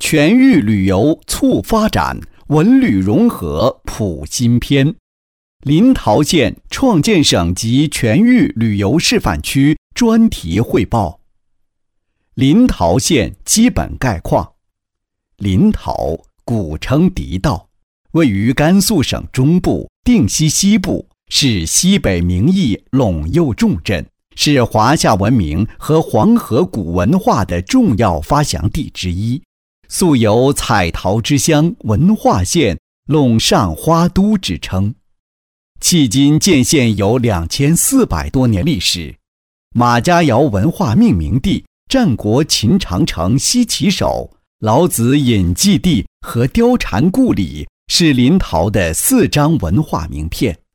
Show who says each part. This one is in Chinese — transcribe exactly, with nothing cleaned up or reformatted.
Speaker 1: 全域旅游促发展，文旅融合谱新篇。临洮县创建省级全域旅游示范区专题汇报。临洮县基本概况：临洮，古称狄道，位于甘肃省中部、定西西部，是西北名邑陇右重镇，是华夏文明和黄河古文化的重要发祥地之一，素有彩陶之乡、文化县、陇上花都之称。迄今建县有两千四百多年历史。马家窑文化命名地、战国秦长城西旗手、老子隐迹地和貂蝉故里是临洮的四张文化名片。